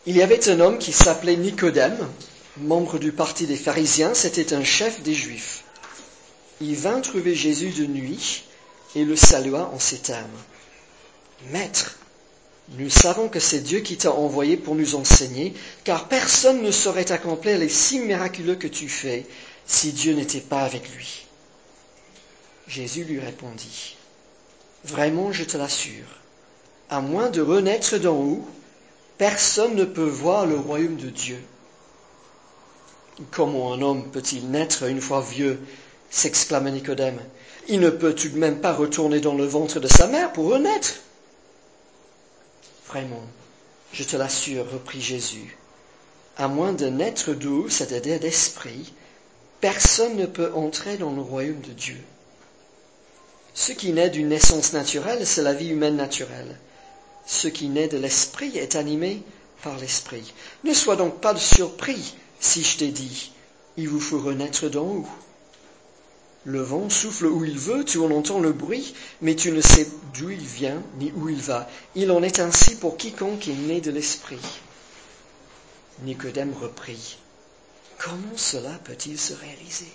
Il y avait un homme qui s'appelait Nicodème, membre du parti des pharisiens, c'était un chef des Juifs. Il vint trouver Jésus de nuit et le salua en ces termes. « Maître, nous savons que c'est Dieu qui t'a envoyé pour nous enseigner, car personne ne saurait accomplir les signes miraculeux que tu fais si Dieu n'était pas avec lui. » Jésus lui répondit, « Vraiment, je te l'assure, à moins de renaître d'en haut, personne ne peut voir le royaume de Dieu. » « Comment un homme peut-il naître une fois vieux ?» s'exclama Nicodème. « Il ne peut tout de même pas retourner dans le ventre de sa mère pour renaître. » « Vraiment, je te l'assure, reprit Jésus, à moins de naître d'eau, c'est-à-dire d'esprit, personne ne peut entrer dans le royaume de Dieu. Ce qui naît d'une naissance naturelle, c'est la vie humaine naturelle. Ce qui naît de l'esprit est animé par l'esprit. Ne sois donc pas surpris si je t'ai dit, il vous faut renaître d'en haut. Le vent souffle où il veut, tu en entends le bruit, mais tu ne sais d'où il vient ni où il va. Il en est ainsi pour quiconque est né de l'esprit. » Nicodème reprit, « Comment cela peut-il se réaliser?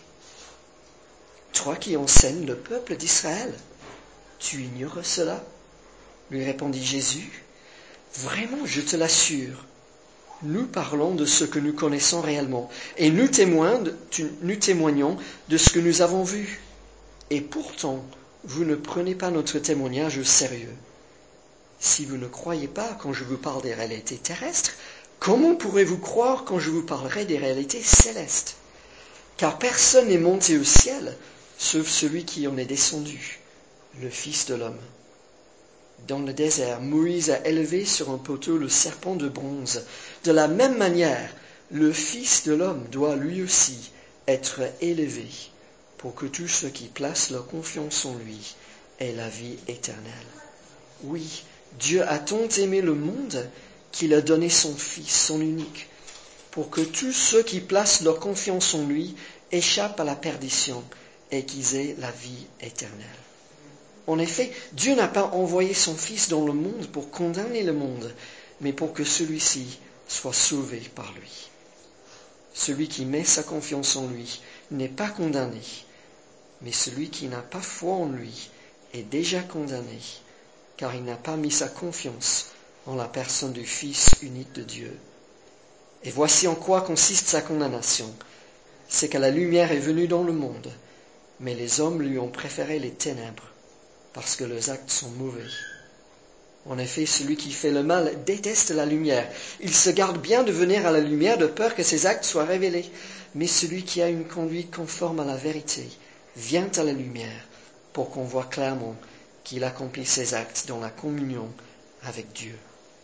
Toi qui enseignes le peuple d'Israël, tu ignores cela ?» Lui répondit Jésus, « Vraiment, je te l'assure, nous parlons de ce que nous connaissons réellement, et nous témoignons de ce que nous avons vu. Et pourtant, vous ne prenez pas notre témoignage au sérieux. Si vous ne croyez pas quand je vous parle des réalités terrestres, comment pourrez-vous croire quand je vous parlerai des réalités célestes? Car personne n'est monté au ciel, sauf celui qui en est descendu, le Fils de l'homme. Dans le désert, Moïse a élevé sur un poteau le serpent de bronze. De la même manière, le Fils de l'homme doit lui aussi être élevé pour que tous ceux qui placent leur confiance en lui aient la vie éternelle. Oui, Dieu a tant aimé le monde qu'il a donné son Fils, son unique, pour que tous ceux qui placent leur confiance en lui échappent à la perdition et qu'ils aient la vie éternelle. En effet, Dieu n'a pas envoyé son Fils dans le monde pour condamner le monde, mais pour que celui-ci soit sauvé par lui. Celui qui met sa confiance en lui n'est pas condamné, mais celui qui n'a pas foi en lui est déjà condamné, car il n'a pas mis sa confiance en la personne du Fils unique de Dieu. Et voici en quoi consiste sa condamnation. C'est que la lumière est venue dans le monde, mais les hommes lui ont préféré les ténèbres, parce que leurs actes sont mauvais. En effet, celui qui fait le mal déteste la lumière. Il se garde bien de venir à la lumière de peur que ses actes soient révélés. Mais celui qui a une conduite conforme à la vérité vient à la lumière pour qu'on voit clairement qu'il accomplit ses actes dans la communion avec Dieu.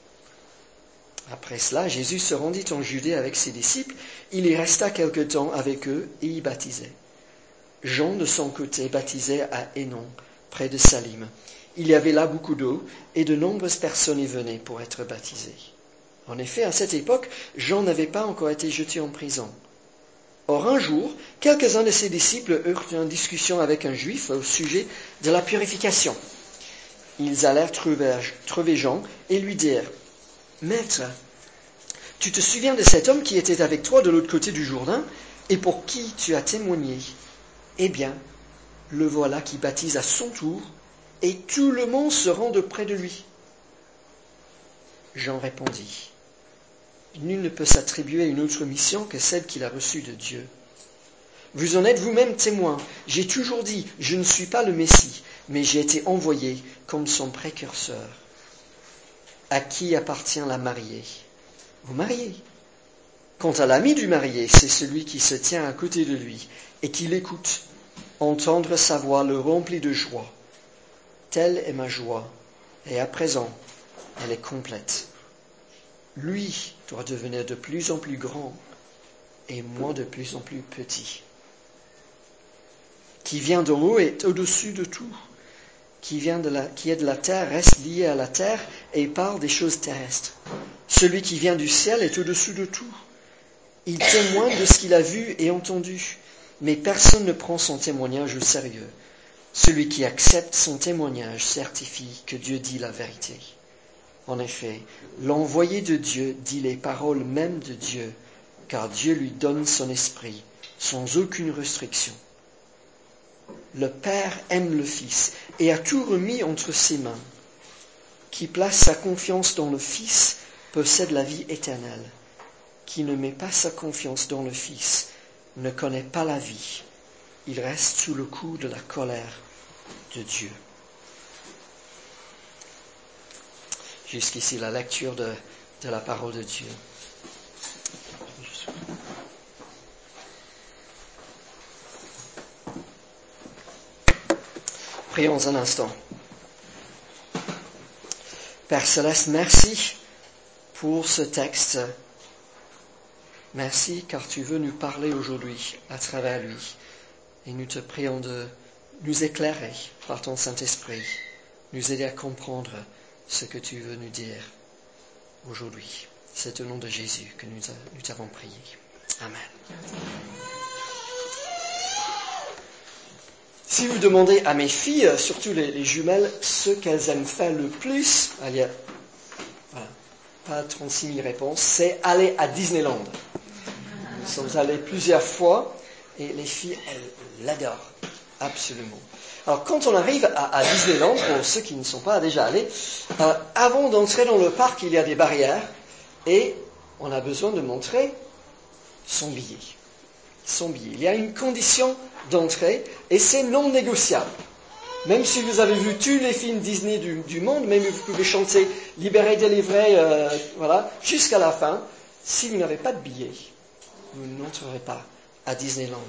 Après cela, Jésus se rendit en Judée avec ses disciples. Il y resta quelque temps avec eux et y baptisait. Jean, de son côté, baptisait à Hénon, près de Salim. Il y avait là beaucoup d'eau et de nombreuses personnes y venaient pour être baptisées. En effet, à cette époque, Jean n'avait pas encore été jeté en prison. Or, un jour, quelques-uns de ses disciples eurent une discussion avec un juif au sujet de la purification. Ils allèrent trouver Jean et lui dirent, « Maître, tu te souviens de cet homme qui était avec toi de l'autre côté du Jourdain et pour qui tu as témoigné? Eh bien, le voilà qui baptise à son tour, et tout le monde se rend de près de lui. » Jean répondit, « Nul ne peut s'attribuer une autre mission que celle qu'il a reçue de Dieu. Vous en êtes vous-même témoin. J'ai toujours dit, je ne suis pas le Messie, mais j'ai été envoyé comme son précurseur. À qui appartient la mariée? Au marié. Quant à l'ami du marié, c'est celui qui se tient à côté de lui et qui l'écoute. Entendre sa voix le remplit de joie. Telle est ma joie, et à présent, elle est complète. Lui doit devenir de plus en plus grand, et moi de plus en plus petit. Qui vient d'en haut est au-dessus de tout. Qui est de la terre reste lié à la terre et parle des choses terrestres. Celui qui vient du ciel est au-dessus de tout. Il témoigne de ce qu'il a vu et entendu, mais personne ne prend son témoignage au sérieux. Celui qui accepte son témoignage certifie que Dieu dit la vérité. En effet, l'envoyé de Dieu dit les paroles mêmes de Dieu, car Dieu lui donne son esprit, sans aucune restriction. Le Père aime le Fils et a tout remis entre ses mains. Qui place sa confiance dans le Fils possède la vie éternelle. Qui ne met pas sa confiance dans le Fils ne connaît pas la vie. Il reste sous le coup de la colère de Dieu. Jusqu'ici, la lecture de la parole de Dieu. Prions un instant. Père Céleste, merci pour ce texte. Merci car tu veux nous parler aujourd'hui à travers lui. Et nous te prions de nous éclairer par ton Saint-Esprit, nous aider à comprendre ce que tu veux nous dire aujourd'hui. C'est au nom de Jésus que nous t'avons prié. Amen. Si vous demandez à mes filles, surtout les jumelles, ce qu'elles aiment faire le plus, il y a pas 36 000 réponses, c'est aller à Disneyland. Nous sommes allés plusieurs fois et les filles, elles l'adorent, absolument. Alors quand on arrive à Disneyland, pour ceux qui ne sont pas déjà allés, avant d'entrer dans le parc, il y a des barrières et on a besoin de montrer son billet. Il y a une condition d'entrée et c'est non négociable. Même si vous avez vu tous les films Disney du monde, même vous pouvez chanter « Libéré, délivré », jusqu'à la fin, si vous n'avez pas de billet, vous n'entrerez pas à Disneyland.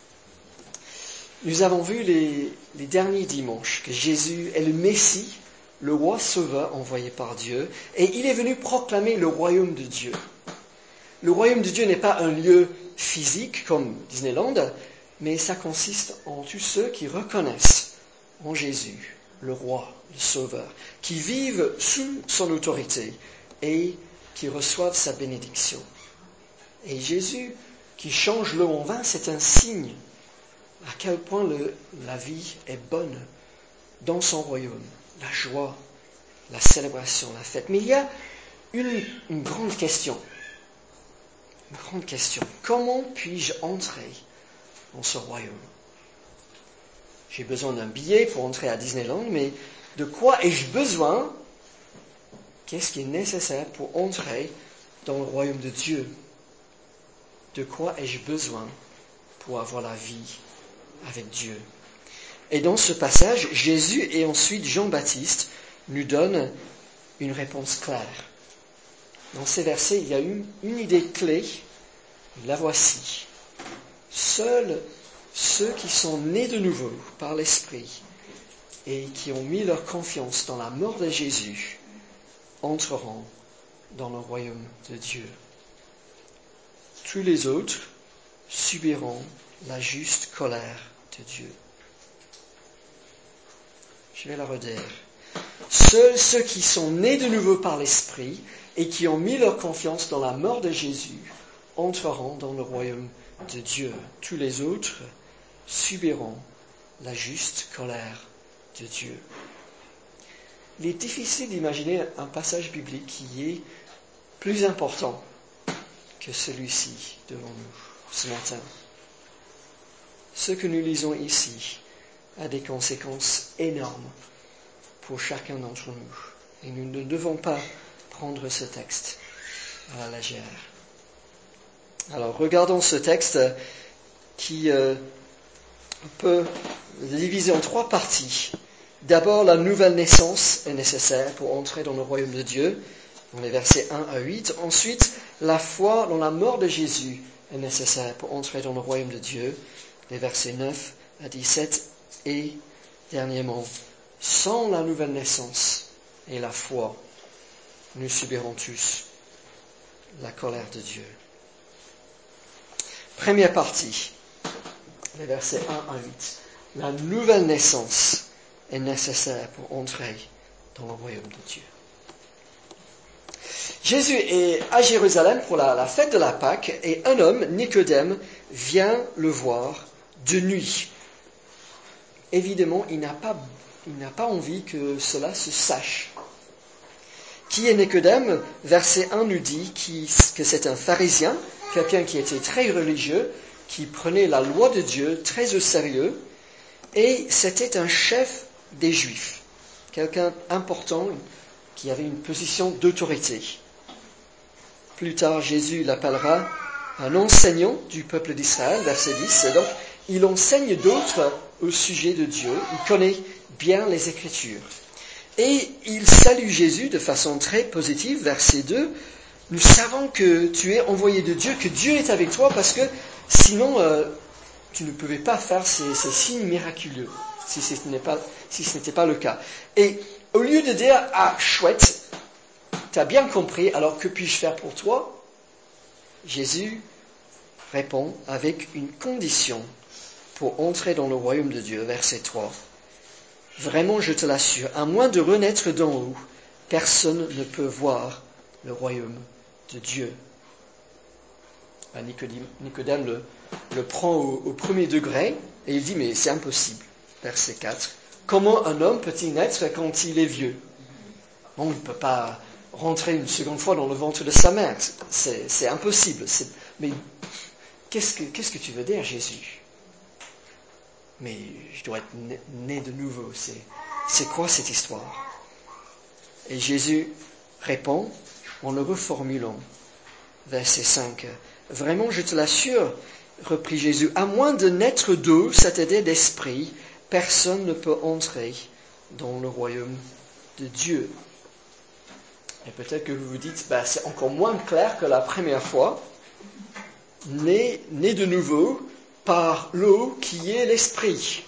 Nous avons vu les derniers dimanches que Jésus est le Messie, le roi sauveur envoyé par Dieu, et il est venu proclamer le royaume de Dieu. Le royaume de Dieu n'est pas un lieu physique comme Disneyland, mais ça consiste en tous ceux qui reconnaissent en Jésus, le roi, le sauveur, qui vivent sous son autorité et qui reçoivent sa bénédiction. Et Jésus, qui change l'eau en vin, c'est un signe à quel point la vie est bonne dans son royaume, la joie, la célébration, la fête. Mais il y a une grande question. Une grande question. Comment puis-je entrer dans ce royaume? J'ai besoin d'un billet pour entrer à Disneyland, mais de quoi ai-je besoin? Qu'est-ce qui est nécessaire pour entrer dans le royaume de Dieu? De quoi ai-je besoin pour avoir la vie avec Dieu? Et dans ce passage, Jésus et ensuite Jean-Baptiste nous donnent une réponse claire. Dans ces versets, il y a une idée clé, la voici. Seuls ceux qui sont nés de nouveau par l'Esprit et qui ont mis leur confiance dans la mort de Jésus entreront dans le royaume de Dieu. Tous les autres subiront la juste colère de Dieu. Je vais la redire. Seuls ceux qui sont nés de nouveau par l'Esprit et qui ont mis leur confiance dans la mort de Jésus entreront dans le royaume de Dieu. Tous les autres subiront la juste colère de Dieu. Il est difficile d'imaginer un passage biblique qui est plus important que celui-ci devant nous ce matin. Ce que nous lisons ici a des conséquences énormes pour chacun d'entre nous. Et nous ne devons pas prendre ce texte à la légère. Alors, regardons ce texte qui peut le diviser en 3 parties. D'abord, la nouvelle naissance est nécessaire pour entrer dans le royaume de Dieu, dans les versets 1 à 8. Ensuite, la foi dans la mort de Jésus est nécessaire pour entrer dans le royaume de Dieu, les versets 9 à 17. Et, dernièrement, sans la nouvelle naissance et la foi, nous subirons tous la colère de Dieu. Première partie, les versets 1 à 8. La nouvelle naissance est nécessaire pour entrer dans le royaume de Dieu. Jésus est à Jérusalem pour la fête de la Pâque et un homme, Nicodème, vient le voir de nuit. Évidemment, il n'a pas envie que cela se sache. Qui est Nicodème? Verset 1 nous dit que c'est un pharisien, quelqu'un qui était très religieux, qui prenait la loi de Dieu très au sérieux, et c'était un chef des Juifs, quelqu'un important qui avait une position d'autorité. Plus tard, Jésus l'appellera un enseignant du peuple d'Israël, verset 10. Donc, il enseigne d'autres au sujet de Dieu, il connaît bien les Écritures. Et il salue Jésus de façon très positive, verset 2. Nous savons que tu es envoyé de Dieu, que Dieu est avec toi, parce que sinon, tu ne pouvais pas faire ces signes miraculeux, si ce n'était pas le cas. Et au lieu de dire, ah, chouette, tu as bien compris, alors que puis-je faire pour toi? Jésus répond avec une condition pour entrer dans le royaume de Dieu, verset 3. Vraiment, je te l'assure, à moins de renaître d'en haut, personne ne peut voir le royaume de Dieu. Nicodème le prend au premier degré et il dit, mais c'est impossible. Verset 4. Comment un homme peut-il naître quand il est vieux? Bon, il ne peut pas rentrer une seconde fois dans le ventre de sa mère. C'est impossible. Mais qu'est-ce que tu veux dire, Jésus? Mais je dois être né de nouveau. C'est quoi cette histoire? Et Jésus répond en le reformulant. Verset 5. Vraiment, je te l'assure, reprit Jésus, à moins de naître d'eau, c'est-à-dire d'esprit, personne ne peut entrer dans le royaume de Dieu. Et peut-être que vous vous dites, c'est encore moins clair que la première fois. Né de nouveau par l'eau qui est l'esprit.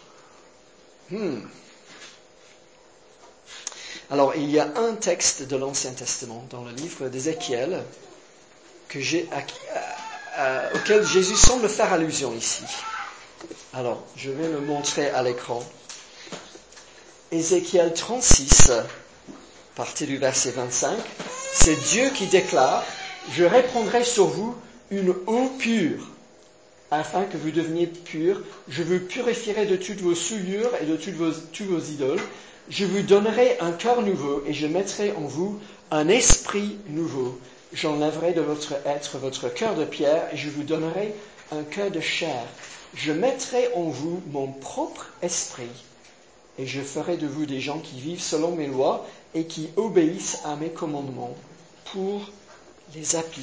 Alors, il y a un texte de l'Ancien Testament dans le livre d'Ézéchiel auquel Jésus semble faire allusion ici. Alors, je vais le montrer à l'écran. Ézéchiel 36, partie du verset 25, c'est Dieu qui déclare « Je répandrai sur vous une eau pure, afin que vous deveniez purs. Je vous purifierai de toutes vos souillures et de tous vos idoles. Je vous donnerai un cœur nouveau et je mettrai en vous un esprit nouveau. J'enlèverai de votre être votre cœur de pierre et je vous donnerai un cœur de chair. Je mettrai en vous mon propre esprit et je ferai de vous des gens qui vivent selon mes lois et qui obéissent à mes commandements pour les appliquer. »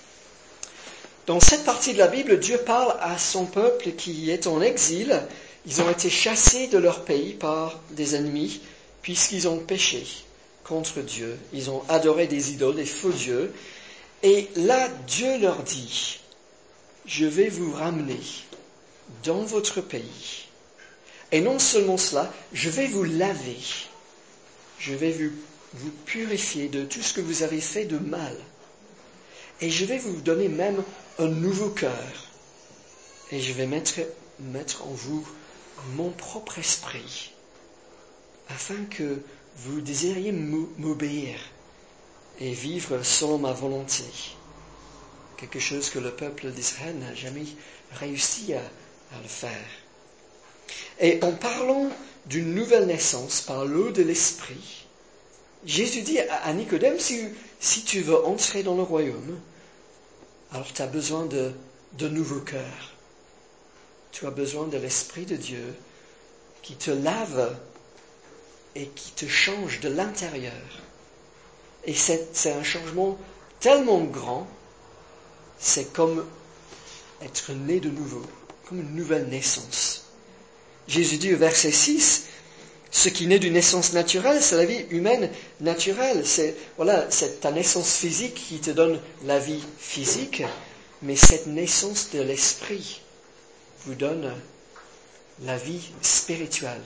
Dans cette partie de la Bible, Dieu parle à son peuple qui est en exil. Ils ont été chassés de leur pays par des ennemis puisqu'ils ont péché contre Dieu. Ils ont adoré des idoles, des faux dieux. Et là, Dieu leur dit, je vais vous ramener dans votre pays. Et non seulement cela, je vais vous laver. Je vais vous purifier de tout ce que vous avez fait de mal. Et je vais vous donner même un nouveau cœur. Et je vais mettre en vous mon propre esprit, afin que vous désiriez m'obéir et vivre selon ma volonté. Quelque chose que le peuple d'Israël n'a jamais réussi à le faire. Et en parlant d'une nouvelle naissance par l'eau de l'esprit, Jésus dit à Nicodème, si tu veux entrer dans le royaume, alors tu as besoin de nouveau cœur. Tu as besoin de l'Esprit de Dieu qui te lave et qui te change de l'intérieur. Et c'est un changement tellement grand, c'est comme être né de nouveau, comme une nouvelle naissance. Jésus dit au verset 6, ce qui naît d'une naissance naturelle, c'est la vie humaine naturelle. C'est ta naissance physique qui te donne la vie physique, mais cette naissance de l'esprit vous donne la vie spirituelle.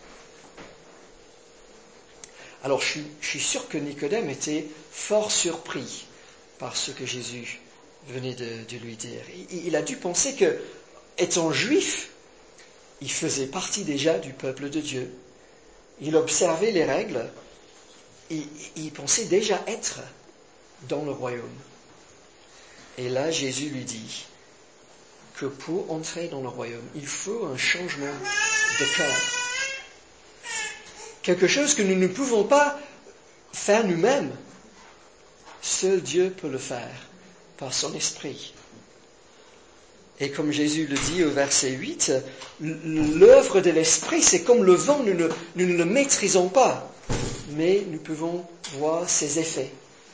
Alors, je suis sûr que Nicodème était fort surpris par ce que Jésus venait de lui dire. Il a dû penser que, étant juif, il faisait partie déjà du peuple de Dieu. Il observait les règles. Il pensait déjà être dans le royaume. Et là, Jésus lui dit que pour entrer dans le royaume, il faut un changement de cœur. Quelque chose que nous ne pouvons pas faire nous-mêmes. Seul Dieu peut le faire par son esprit. Et comme Jésus le dit au verset 8, l'œuvre de l'esprit, c'est comme le vent, nous ne le maîtrisons pas, mais nous pouvons voir ses effets.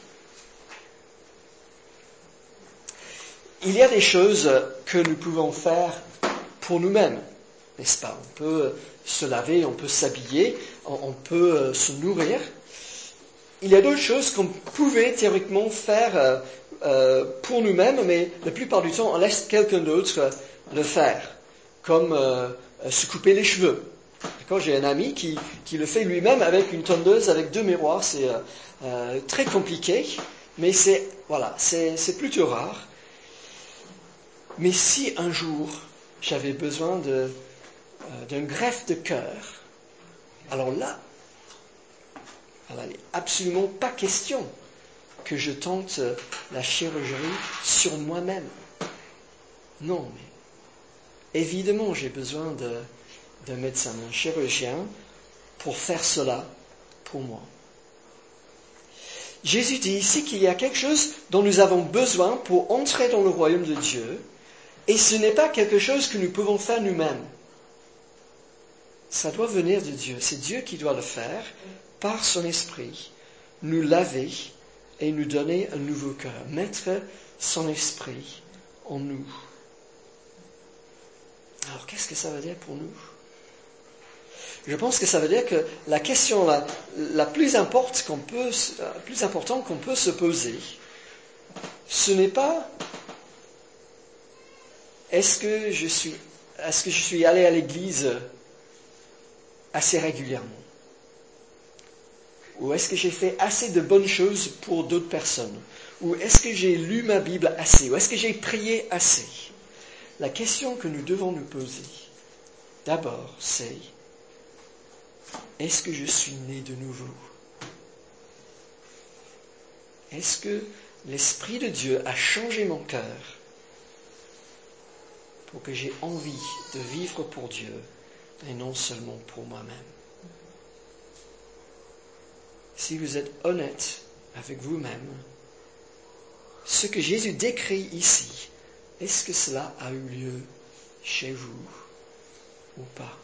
Il y a des choses que nous pouvons faire pour nous-mêmes, n'est-ce pas? On peut se laver, on peut s'habiller, on peut se nourrir. Il y a d'autres choses qu'on pouvait théoriquement faire pour nous-mêmes, mais la plupart du temps, on laisse quelqu'un d'autre le faire, comme se couper les cheveux. D'accord, j'ai un ami qui le fait lui-même avec une tondeuse, avec 2 miroirs. C'est très compliqué, mais c'est plutôt rare. Mais si un jour j'avais besoin d'un greffe de cœur, alors là, il n'est absolument pas question que je tente la chirurgie sur moi-même. Non, mais évidemment, j'ai besoin d'un médecin, d'un chirurgien, pour faire cela pour moi. Jésus dit ici qu'il y a quelque chose dont nous avons besoin pour entrer dans le royaume de Dieu, et ce n'est pas quelque chose que nous pouvons faire nous-mêmes. Ça doit venir de Dieu. C'est Dieu qui doit le faire par son esprit, nous laver et nous donner un nouveau cœur, mettre son esprit en nous. Alors, qu'est-ce que ça veut dire pour nous? Je pense que ça veut dire que la question la plus importante qu'on peut se poser, ce n'est pas est-ce que je suis allé à l'église assez régulièrement? Ou est-ce que j'ai fait assez de bonnes choses pour d'autres personnes? Ou est-ce que j'ai lu ma Bible assez? Ou est-ce que j'ai prié assez? La question que nous devons nous poser, d'abord, c'est est-ce que je suis né de nouveau? Est-ce que l'Esprit de Dieu a changé mon cœur pour que j'ai envie de vivre pour Dieu et non seulement pour moi-même? Si vous êtes honnête avec vous-même, ce que Jésus décrit ici, est-ce que cela a eu lieu chez vous ou pas?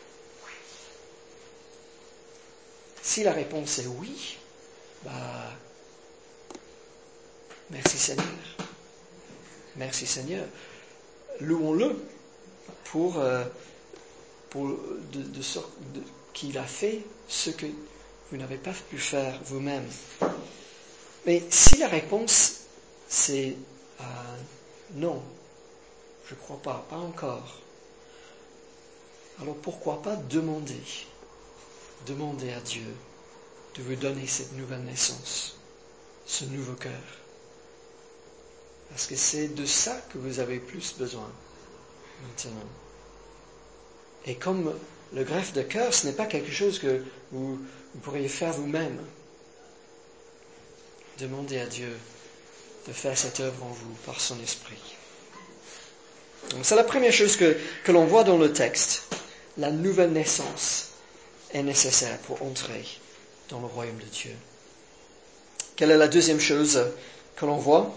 Si la réponse est oui, merci Seigneur. Merci Seigneur. Louons-le pour qu'il a fait ce que vous n'avez pas pu faire vous-même. Mais si la réponse c'est non, je ne crois pas encore, alors pourquoi pas demander à Dieu de vous donner cette nouvelle naissance, ce nouveau cœur. Parce que c'est de ça que vous avez plus besoin maintenant. Et comme le greffe de cœur, ce n'est pas quelque chose que vous pourriez faire vous-même. Demandez à Dieu de faire cette œuvre en vous par son esprit. Donc c'est la première chose que l'on voit dans le texte. La nouvelle naissance est nécessaire pour entrer dans le royaume de Dieu. Quelle est la deuxième chose que l'on voit?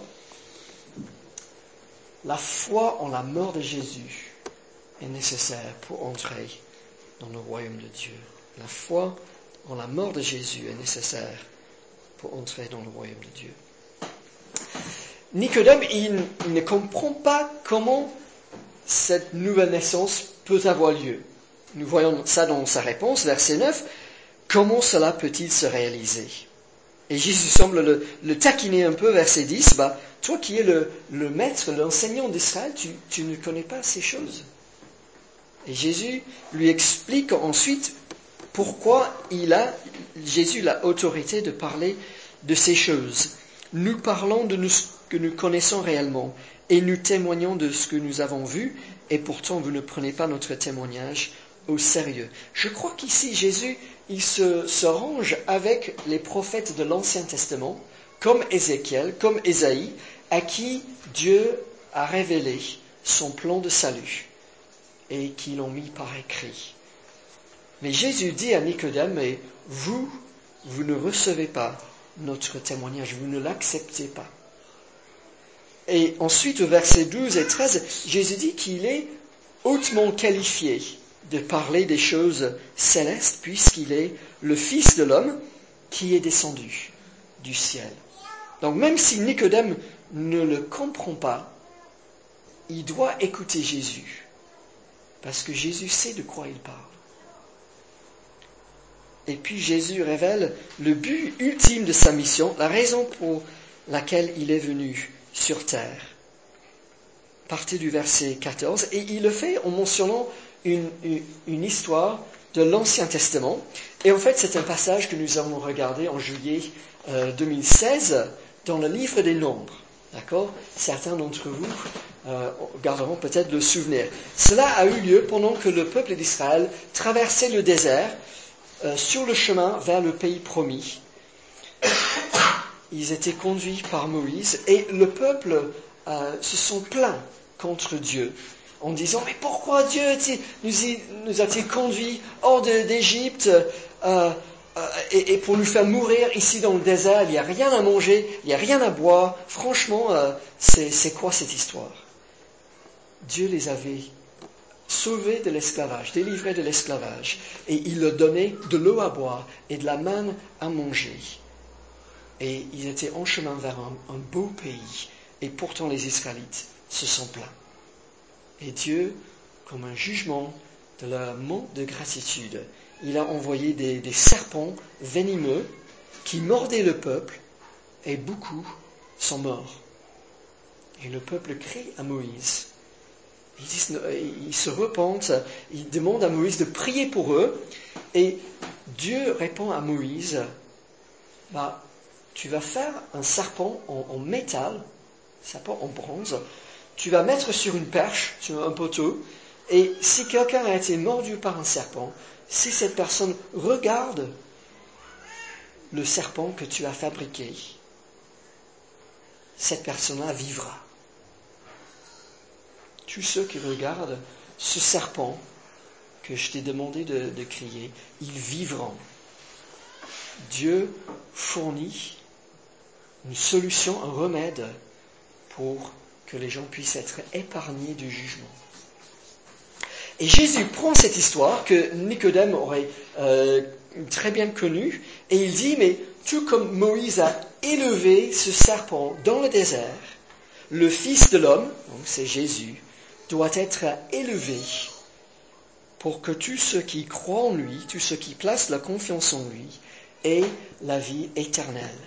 La foi en la mort de Jésus est nécessaire pour entrer dans le royaume de Dieu. La foi en la mort de Jésus est nécessaire pour entrer dans le royaume de Dieu. Nicodème, il ne comprend pas comment cette nouvelle naissance peut avoir lieu. Nous voyons ça dans sa réponse, verset 9. Comment cela peut-il se réaliser? Et Jésus semble le taquiner un peu, verset 10. Toi qui es le maître, l'enseignant d'Israël, tu ne connais pas ces choses. Et Jésus lui explique ensuite pourquoi Jésus a l'autorité de parler de ces choses. Nous parlons de ce que nous connaissons réellement et nous témoignons de ce que nous avons vu et pourtant vous ne prenez pas notre témoignage au sérieux. Je crois qu'ici Jésus, il se range avec les prophètes de l'Ancien Testament, comme Ézéchiel, comme Ésaïe, à qui Dieu a révélé son plan de salut et qui l'ont mis par écrit. Mais Jésus dit à Nicodème, et vous vous ne recevez pas notre témoignage, vous ne l'acceptez pas. Et ensuite, au verset 12 et 13, Jésus dit qu'il est hautement qualifié de parler des choses célestes, puisqu'il est le Fils de l'homme qui est descendu du ciel. Donc même si Nicodème ne le comprend pas, il doit écouter Jésus, parce que Jésus sait de quoi il parle. Et puis Jésus révèle le but ultime de sa mission, la raison pour laquelle il est venu sur terre. Partez du verset 14, et il le fait en mentionnant une histoire de l'Ancien Testament. Et en fait, c'est un passage que nous avons regardé en juillet 2016 dans le livre des Nombres. D'accord ? Certains d'entre vous garderont peut-être le souvenir. Cela a eu lieu pendant que le peuple d'Israël traversait le désert sur le chemin vers le pays promis. Ils étaient conduits par Moïse et le peuple se sont plaints contre Dieu en disant « Mais pourquoi Dieu nous a-t-il conduits hors d'Égypte et pour nous faire mourir ici dans le désert, il n'y a rien à manger, il n'y a rien à boire. Franchement, c'est quoi cette histoire ?» Dieu les avait sauvés de l'esclavage, délivrés de l'esclavage, et il leur donnait de l'eau à boire et de la manne à manger. Et ils étaient en chemin vers un beau pays, et pourtant les Israélites se sont plaints. Et Dieu, comme un jugement de leur manque de gratitude, il a envoyé des serpents venimeux qui mordaient le peuple, et beaucoup sont morts. Et le peuple crie à Moïse. Ils se repentent, ils demandent à Moïse de prier pour eux, et Dieu répond à Moïse, tu vas faire un serpent en métal, un serpent en bronze, tu vas mettre sur une perche, sur un poteau, et si quelqu'un a été mordu par un serpent, si cette personne regarde le serpent que tu as fabriqué, cette personne-là vivra. Tous ceux qui regardent ce serpent que je t'ai demandé de créer, ils vivront. Dieu fournit une solution, un remède pour que les gens puissent être épargnés du jugement. Et Jésus prend cette histoire que Nicodème aurait très bien connue et il dit, mais tout comme Moïse a élevé ce serpent dans le désert, le Fils de l'homme, donc c'est Jésus, doit être élevé pour que tous ceux qui croient en lui, tous ceux qui placent la confiance en lui, aient la vie éternelle.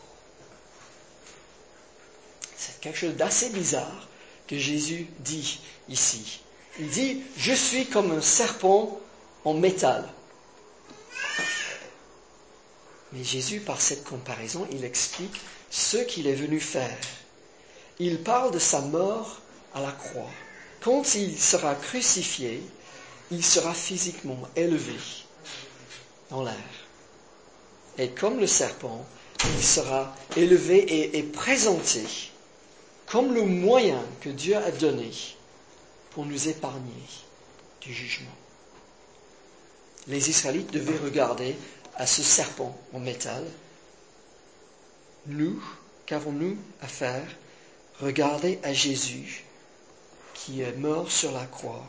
C'est quelque chose d'assez bizarre que Jésus dit ici. Il dit, je suis comme un serpent en métal. Mais Jésus, par cette comparaison, il explique ce qu'il est venu faire. Il parle de sa mort à la croix. Quand il sera crucifié, il sera physiquement élevé dans l'air. Et comme le serpent, il sera élevé et présenté comme le moyen que Dieu a donné pour nous épargner du jugement. Les Israélites devaient regarder à ce serpent en métal. Nous, qu'avons-nous à faire? Regarder à Jésus qui est mort sur la croix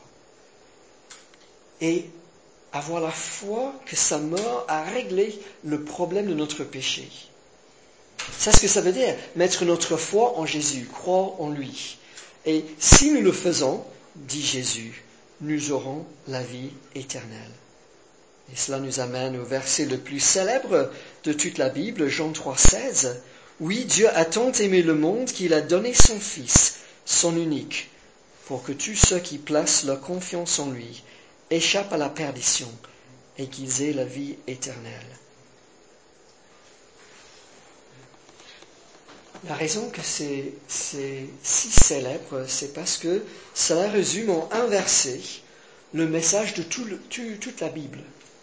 et avoir la foi que sa mort a réglé le problème de notre péché. C'est ce que ça veut dire, mettre notre foi en Jésus, croire en lui. Et si nous le faisons, dit Jésus, nous aurons la vie éternelle. Et cela nous amène au verset le plus célèbre de toute la Bible, Jean 3,16. Oui, Dieu a tant aimé le monde qu'il a donné son Fils, son unique, pour que tous ceux qui placent leur confiance en lui échappent à la perdition et qu'ils aient la vie éternelle. La raison que c'est si célèbre, c'est parce que cela résume en un verset le message de toute la Bible.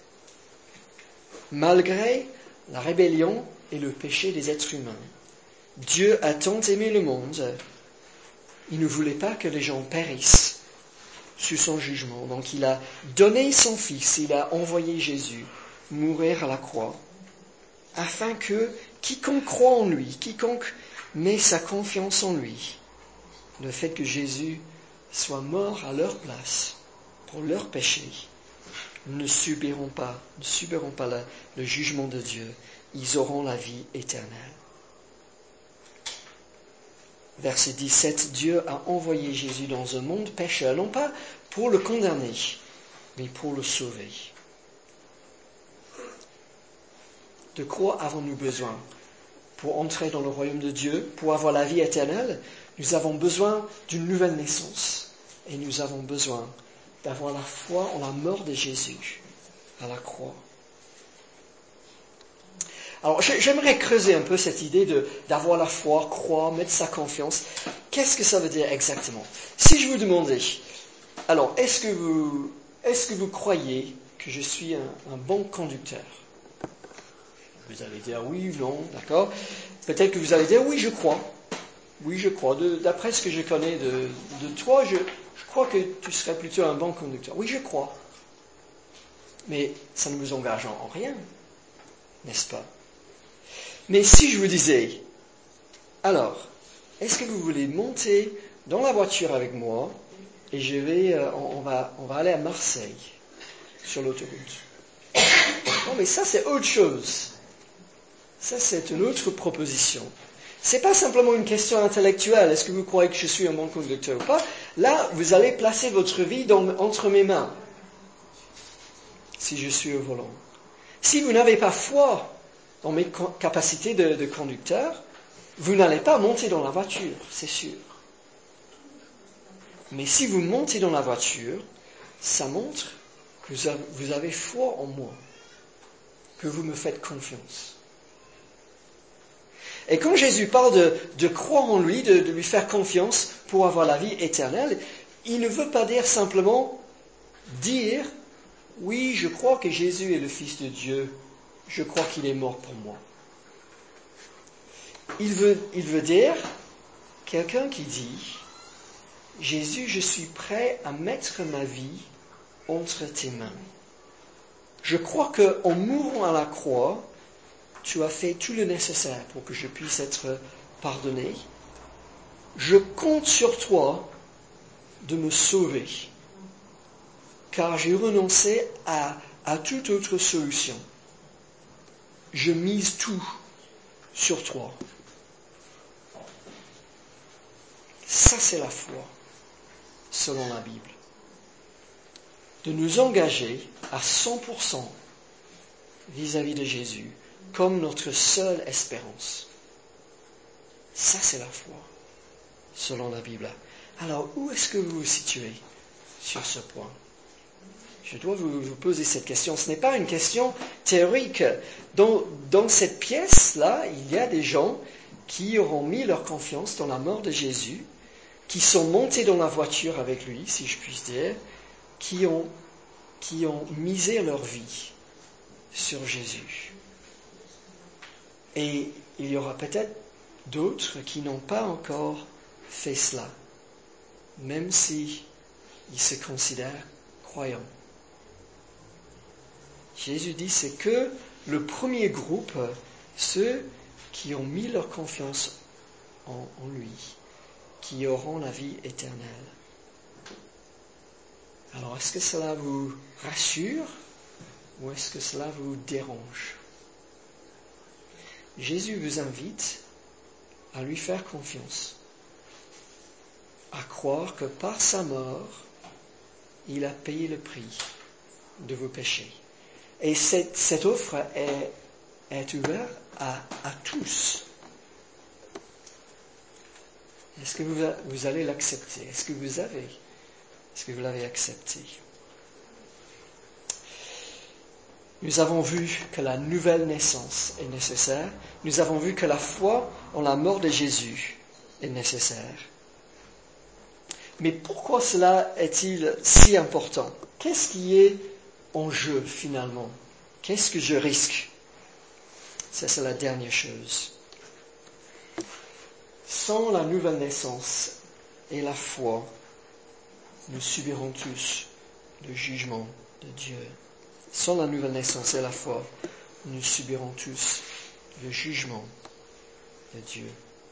Malgré la rébellion et le péché des êtres humains, Dieu a tant aimé le monde, il ne voulait pas que les gens périssent sous son jugement. Donc il a donné son Fils, il a envoyé Jésus mourir à la croix afin que quiconque croit en lui, quiconque met sa confiance en lui, le fait que Jésus soit mort à leur place pour leurs péchés, ne subiront pas le jugement de Dieu. Ils auront la vie éternelle. Verset 17, Dieu a envoyé Jésus dans un monde pécheur, non pas pour le condamner, mais pour le sauver. De quoi avons-nous besoin? Pour entrer dans le royaume de Dieu, pour avoir la vie éternelle, nous avons besoin d'une nouvelle naissance. Et nous avons besoin d'avoir la foi en la mort de Jésus à la croix. Alors, j'aimerais creuser un peu cette idée d'avoir la foi, croire, mettre sa confiance. Qu'est-ce que ça veut dire exactement? Si je vous demandais, alors, est-ce que vous croyez que je suis un bon conducteur? Vous allez dire oui ou non, d'accord? Peut-être que vous allez dire oui, je crois. Oui, je crois. D'après ce que je connais de toi, je crois que tu serais plutôt un bon conducteur. Oui, je crois. Mais ça ne vous engage en rien, n'est-ce pas? Mais si je vous disais, alors, est-ce que vous voulez monter dans la voiture avec moi et on va aller à Marseille sur l'autoroute? Non, mais ça c'est autre chose. Ça c'est une autre proposition. C'est pas simplement une question intellectuelle. Est-ce que vous croyez que je suis un bon conducteur ou pas? Là, vous allez placer votre vie entre mes mains. Si je suis au volant. Si vous n'avez pas foi dans mes capacités de conducteur, vous n'allez pas monter dans la voiture, c'est sûr. Mais si vous montez dans la voiture, ça montre que vous avez foi en moi, que vous me faites confiance. Et quand Jésus parle de croire en lui, de lui faire confiance pour avoir la vie éternelle, il ne veut pas dire simplement dire « Oui, je crois que Jésus est le Fils de Dieu, je crois qu'il est mort pour moi. » Il veut dire quelqu'un qui dit « Jésus, je suis prêt à mettre ma vie entre tes mains. Je crois qu'en mourant à la croix, tu as fait tout le nécessaire pour que je puisse être pardonné. Je compte sur toi de me sauver, car j'ai renoncé à toute autre solution. Je mise tout sur toi. » Ça, c'est la foi, selon la Bible. De nous engager à 100% vis-à-vis de Jésus, comme notre seule espérance. Ça, c'est la foi, selon la Bible. Alors, où est-ce que vous vous situez sur ce point? Je dois vous poser cette question. Ce n'est pas une question théorique. Dans cette pièce-là, il y a des gens qui auront mis leur confiance dans la mort de Jésus, qui sont montés dans la voiture avec lui, si je puis dire, qui ont misé leur vie sur Jésus. Et il y aura peut-être d'autres qui n'ont pas encore fait cela, même si ils se considèrent croyants. Jésus dit, c'est que le premier groupe, ceux qui ont mis leur confiance en lui, qui auront la vie éternelle. Alors, est-ce que cela vous rassure ou est-ce que cela vous dérange? Jésus vous invite à lui faire confiance, à croire que par sa mort, il a payé le prix de vos péchés. Et cette offre est ouverte à tous. Est-ce que vous allez l'accepter? Est-ce que vous l'avez accepté? Nous avons vu que la nouvelle naissance est nécessaire. Nous avons vu que la foi en la mort de Jésus est nécessaire. Mais pourquoi cela est-il si important? Qu'est-ce qui est en jeu finalement? Qu'est-ce que je risque? Ça, c'est la dernière chose. Sans la nouvelle naissance et la foi, nous subirons tous le jugement de Dieu. Sans la nouvelle naissance et la foi, nous subirons tous le jugement de Dieu.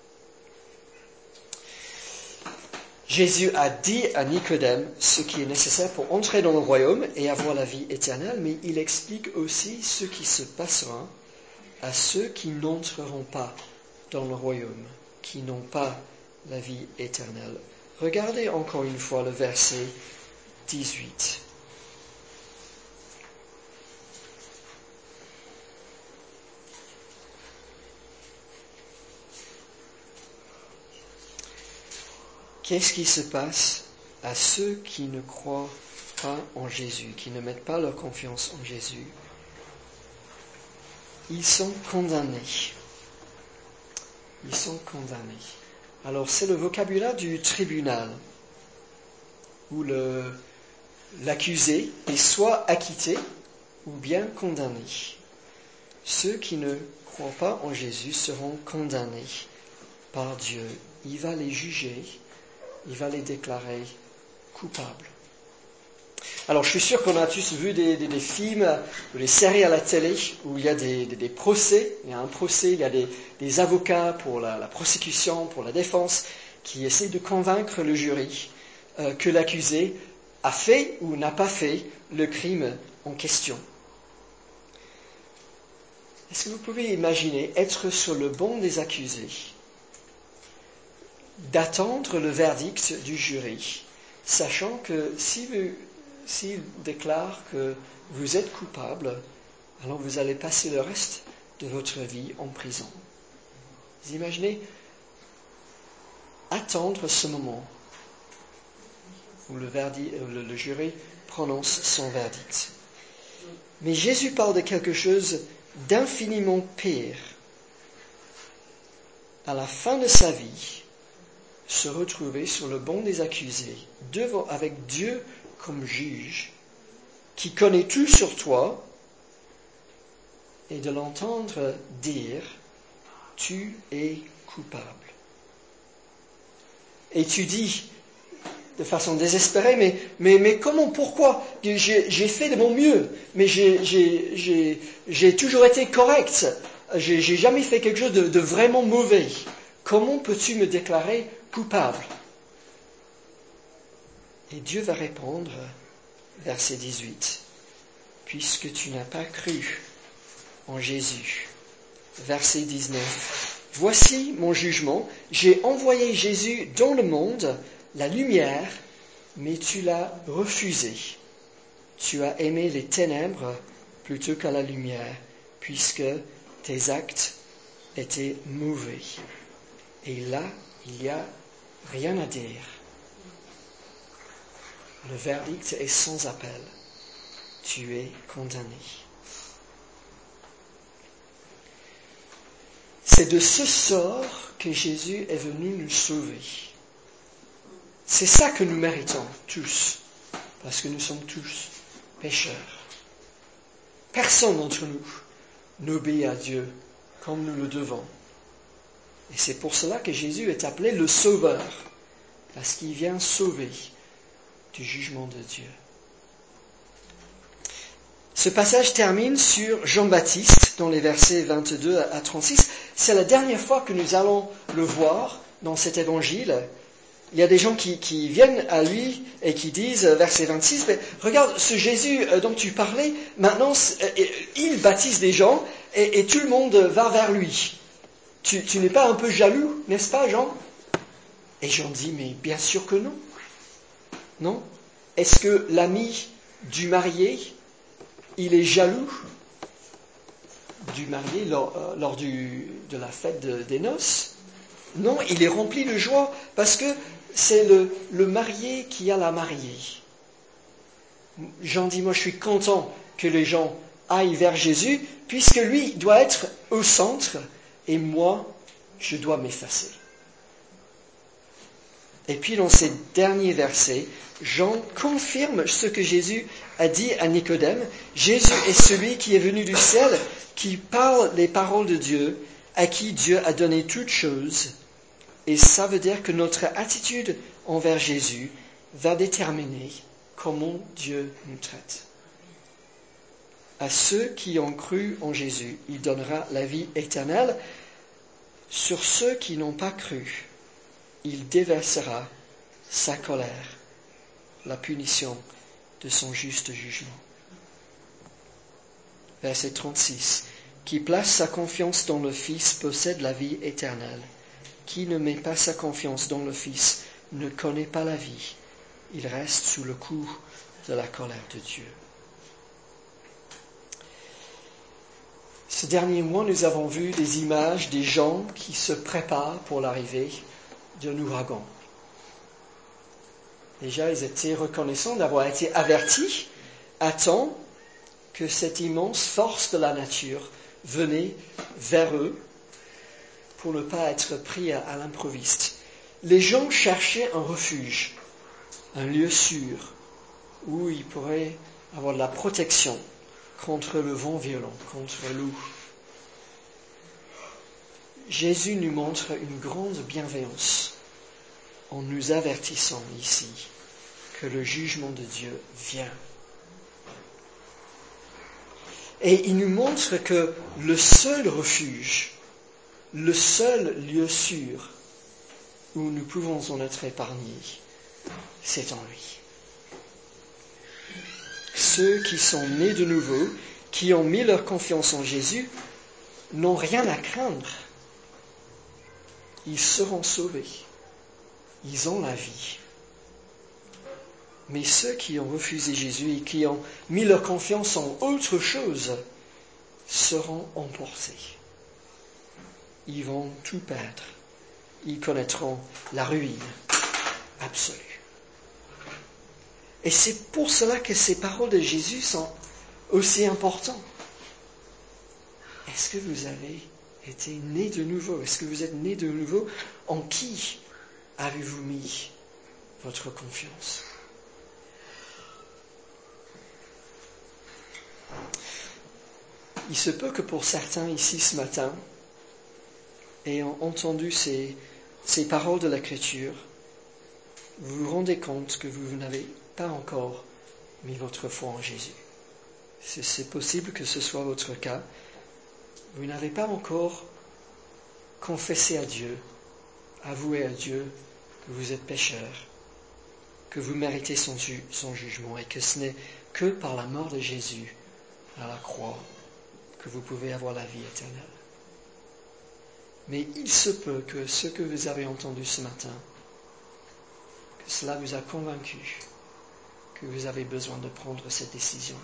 Jésus a dit à Nicodème ce qui est nécessaire pour entrer dans le royaume et avoir la vie éternelle, mais il explique aussi ce qui se passera à ceux qui n'entreront pas dans le royaume, qui n'ont pas la vie éternelle. Regardez encore une fois le verset 18. Qu'est-ce qui se passe à ceux qui ne croient pas en Jésus, qui ne mettent pas leur confiance en Jésus? Ils sont condamnés. Ils sont condamnés. Alors c'est le vocabulaire du tribunal, où l'accusé est soit acquitté ou bien condamné. Ceux qui ne croient pas en Jésus seront condamnés par Dieu. Il va les juger, il va les déclarer coupables. Alors je suis sûr qu'on a tous vu des films ou des séries à la télé où il y a des procès. Il y a un procès, il y a des avocats pour la prosécution, pour la défense, qui essaient de convaincre le jury que l'accusé a fait ou n'a pas fait le crime en question. Est-ce que vous pouvez imaginer être sur le banc des accusés, d'attendre le verdict du jury, sachant que s'il déclare que vous êtes coupable, alors vous allez passer le reste de votre vie en prison. Vous imaginez attendre ce moment où le jury prononce son verdict. Mais Jésus parle de quelque chose d'infiniment pire. À la fin de sa vie, se retrouver sur le banc des accusés, avec Dieu comme juge, qui connaît tout sur toi, et de l'entendre dire « tu es coupable ». Et tu dis, de façon désespérée, mais comment, pourquoi? J'ai fait de mon mieux, mais j'ai toujours été correct, j'ai jamais fait quelque chose de vraiment mauvais. Comment peux-tu me déclarer coupable? Et Dieu va répondre, verset 18, puisque tu n'as pas cru en Jésus. Verset 19, voici mon jugement, j'ai envoyé Jésus dans le monde, la lumière, mais tu l'as refusé. Tu as aimé les ténèbres plutôt qu'à la lumière, puisque tes actes étaient mauvais. Et là, il n'y a rien à dire. Le verdict est sans appel. Tu es condamné. C'est de ce sort que Jésus est venu nous sauver. C'est ça que nous méritons tous, parce que nous sommes tous pécheurs. Personne d'entre nous n'obéit à Dieu comme nous le devons. Et c'est pour cela que Jésus est appelé le Sauveur, parce qu'il vient sauver du jugement de Dieu. Ce passage termine sur Jean-Baptiste, dans les versets 22 à 36. C'est la dernière fois que nous allons le voir dans cet évangile. Il y a des gens qui viennent à lui et qui disent, verset 26, mais regarde, ce Jésus dont tu parlais, maintenant, il baptise des gens et tout le monde va vers lui. Tu n'es pas un peu jaloux, n'est-ce pas, Jean? Et Jean dit, mais bien sûr que non. Non? Est-ce que l'ami du marié, il est jaloux du marié lors de la fête des noces? Non, il est rempli de joie parce que c'est le marié qui a la mariée. Jean dit, moi je suis content que les gens aillent vers Jésus puisque lui doit être au centre et moi je dois m'effacer. Et puis dans ces derniers versets, Jean confirme ce que Jésus a dit à Nicodème. Jésus est celui qui est venu du ciel, qui parle les paroles de Dieu, à qui Dieu a donné toutes choses. Et ça veut dire que notre attitude envers Jésus va déterminer comment Dieu nous traite. À ceux qui ont cru en Jésus, il donnera la vie éternelle. Sur ceux qui n'ont pas cru, il déversera sa colère, la punition de son juste jugement. Verset 36. Qui place sa confiance dans le Fils possède la vie éternelle. Qui ne met pas sa confiance dans le Fils ne connaît pas la vie. Il reste sous le coup de la colère de Dieu. Ces derniers mois, nous avons vu des images des gens qui se préparent pour l'arrivée d'un ouragan. Déjà, ils étaient reconnaissants d'avoir été avertis à temps que cette immense force de la nature venait vers eux pour ne pas être pris à l'improviste. Les gens cherchaient un refuge, un lieu sûr, où ils pourraient avoir de la protection contre le vent violent, contre l'eau. Jésus nous montre une grande bienveillance en nous avertissant ici que le jugement de Dieu vient. Et il nous montre que le seul refuge, le seul lieu sûr où nous pouvons en être épargnés, c'est en lui. Ceux qui sont nés de nouveau, qui ont mis leur confiance en Jésus, n'ont rien à craindre. Ils seront sauvés. Ils ont la vie. Mais ceux qui ont refusé Jésus et qui ont mis leur confiance en autre chose seront emportés. Ils vont tout perdre. Ils connaîtront la ruine absolue. Et c'est pour cela que ces paroles de Jésus sont aussi importantes. Est-ce que vous avez été né de nouveau? Est-ce que vous êtes né de nouveau? En qui avez-vous mis votre confiance? Il se peut que pour certains ici ce matin, ayant entendu ces paroles de l'Écriture, vous vous rendez compte que vous n'avez pas encore mis votre foi en Jésus. C'est possible que ce soit votre cas. Vous n'avez pas encore confessé à Dieu, avoué à Dieu que vous êtes pécheur, que vous méritez son jugement et que ce n'est que par la mort de Jésus à la croix que vous pouvez avoir la vie éternelle. Mais il se peut que ce que vous avez entendu ce matin, que cela vous a convaincu que vous avez besoin de prendre cette décision,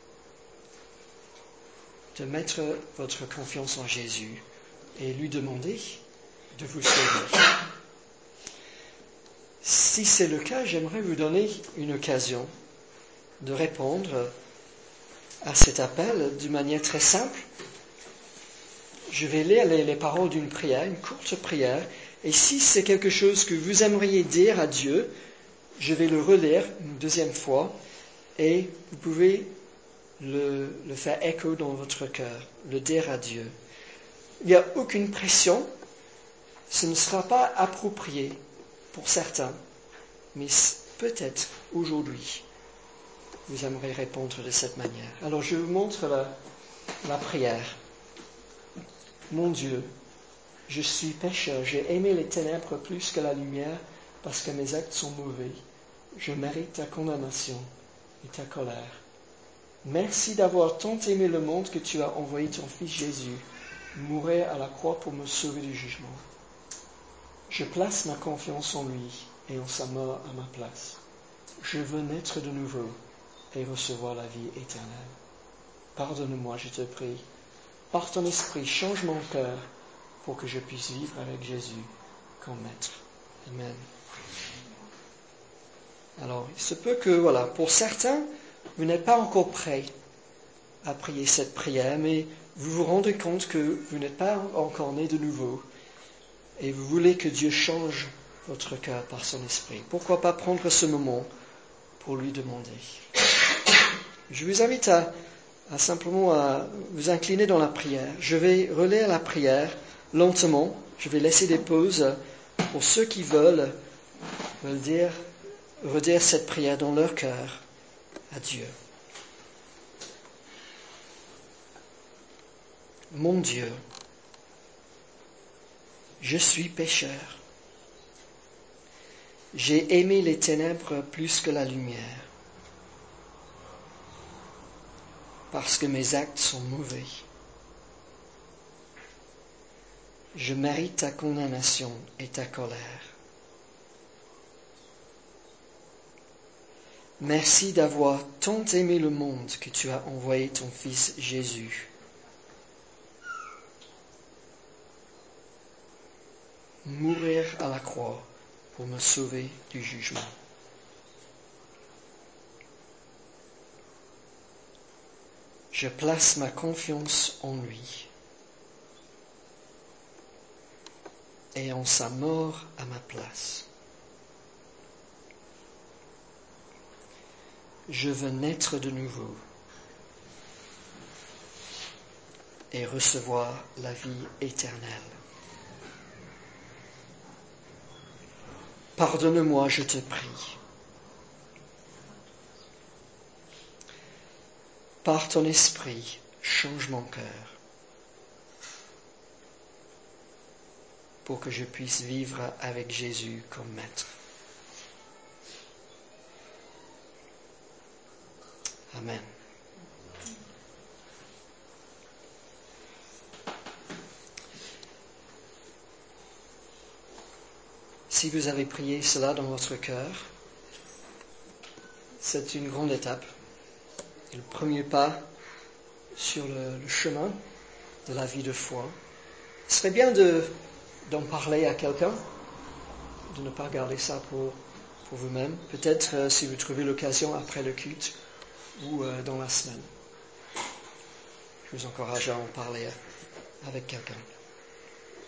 de mettre votre confiance en Jésus et lui demander de vous sauver. Si c'est le cas, j'aimerais vous donner une occasion de répondre à cet appel d'une manière très simple. Je vais lire les paroles d'une prière, une courte prière, et si c'est quelque chose que vous aimeriez dire à Dieu, je vais le relire une deuxième fois, et vous pouvez le faire écho dans votre cœur, le dire à Dieu. Il n'y a aucune pression, ce ne sera pas approprié pour certains, mais peut-être aujourd'hui, vous aimeriez répondre de cette manière. Alors je vous montre la prière. Mon Dieu, je suis pécheur, j'ai aimé les ténèbres plus que la lumière parce que mes actes sont mauvais. Je mérite ta condamnation et ta colère. Merci d'avoir tant aimé le monde que tu as envoyé ton Fils Jésus mourir à la croix pour me sauver du jugement. Je place ma confiance en lui et en sa mort à ma place. Je veux naître de nouveau et recevoir la vie éternelle. Pardonne-moi, je te prie. Par ton esprit, change mon cœur pour que je puisse vivre avec Jésus comme maître. Amen. Alors, il se peut que, pour certains, vous n'êtes pas encore prêts à prier cette prière, mais vous vous rendez compte que vous n'êtes pas encore né de nouveau et vous voulez que Dieu change votre cœur par son esprit. Pourquoi pas prendre ce moment pour lui demander? Je vous invite à simplement vous incliner dans la prière. Je vais relire la prière lentement. Je vais laisser des pauses pour ceux qui veulent redire cette prière dans leur cœur à Dieu. Mon Dieu, je suis pécheur. J'ai aimé les ténèbres plus que la lumière, parce que mes actes sont mauvais. Je mérite ta condamnation et ta colère. Merci d'avoir tant aimé le monde que tu as envoyé ton Fils Jésus. Mourir à la croix pour me sauver du jugement. Je place ma confiance en lui et en sa mort à ma place. Je veux naître de nouveau et recevoir la vie éternelle. Pardonne-moi, je te prie. Par ton esprit, change mon cœur pour que je puisse vivre avec Jésus comme maître. Amen. Si vous avez prié cela dans votre cœur, c'est une grande étape. Et le premier pas sur le chemin de la vie de foi. Ce serait bien d'en parler à quelqu'un, de ne pas garder ça pour vous-même. Peut-être si vous trouvez l'occasion après le culte ou dans la semaine. Je vous encourage à en parler avec quelqu'un.